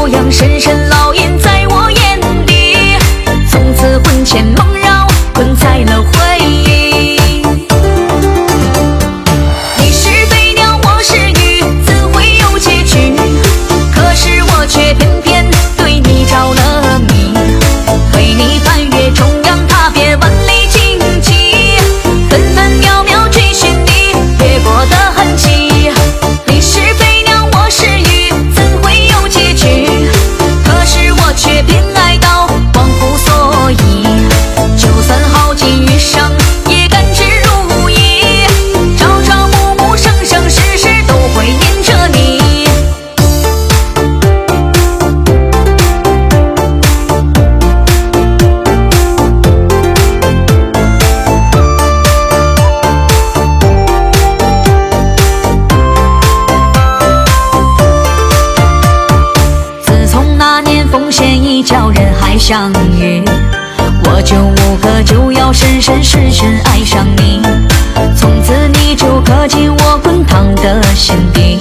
模样深深烙印在我眼底，从此魂牵梦绕，困在了回忆。你是飞鸟，我是鱼，怎会有结局？可是我却偏偏对你着了迷，为你翻越中央踏遍万里荆棘，分分秒秒追寻你越过的痕迹。你是飞鸟，我是鱼，怎会有结局？可是我却偏爱到忘乎所以，就算耗尽余生也甘之如饴，朝朝暮暮生生世世都会念着你。自从那年风险已叫人海相遇，我就无可救药，深深深深爱上你，从此你就刻进我滚烫的心底。